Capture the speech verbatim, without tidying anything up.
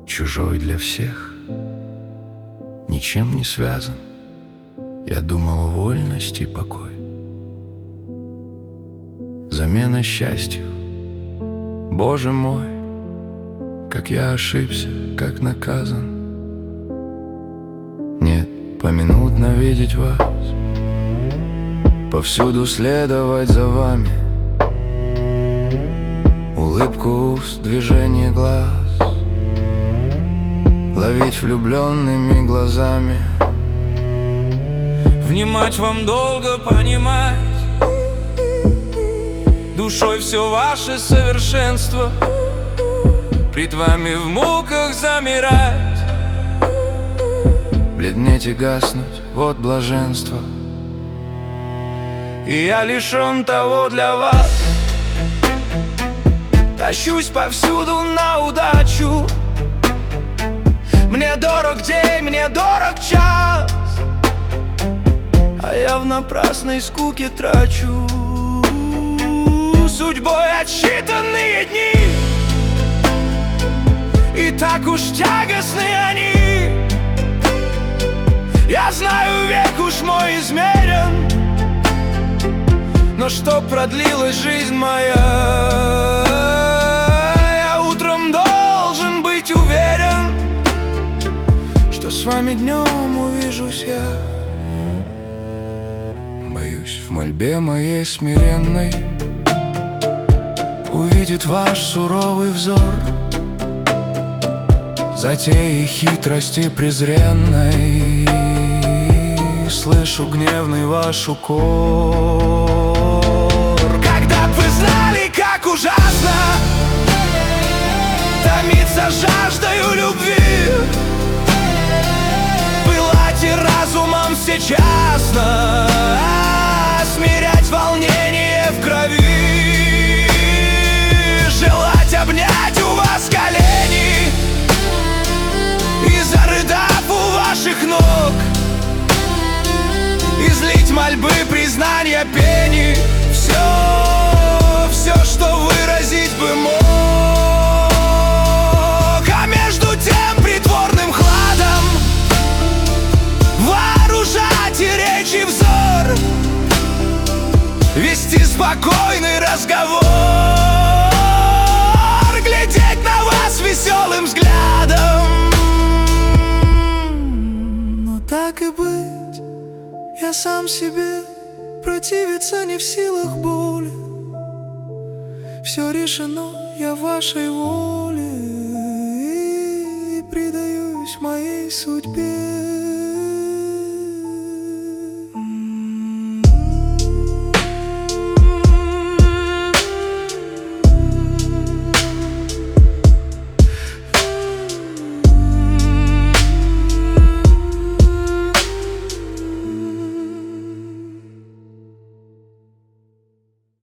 чужой для всех, ничем не связан. Я думал, вольность и покой, замена счастью. Боже мой, как я ошибся, как наказан. Нет, поминутно видеть вас, повсюду следовать за вами. Улыбку уст, движение глаз, ловить влюбленными глазами. Внимать вам долго, понимать душой все ваше совершенство, пред вами в муках замирать, бледнеть и гаснуть, вот блаженство. И я лишен того для вас, тащусь повсюду на удачу. Мне дорог день, мне дорог час, а я в напрасной скуке трачу судьбой отсчитанные дни. И так уж тягостны они. Я знаю, век уж мой измерен, но что продлилась жизнь моя, я утром должен быть уверен, что с вами днем увижусь я. Боюсь, в мольбе моей смиренной увидит ваш суровый взор, затеи хитрости презренной. Слышу гневный ваш укор. Когда б вы знали, как ужасно томиться жаждою любви, пылать и разумом всечасно смирять волнение в крови, желать обнять у вас колени и, зарыдав у ваших ног, излить мольбы, признания, пени, все, все, что выразить бы мог. А между тем притворным хладом вооружать и речь и взор, вести спокойный разговор, глядеть на вас веселым взглядом. Но так и быть, я сам себе противиться не в силах боли. Все решено, я вашей воле, и предаюсь моей судьбе.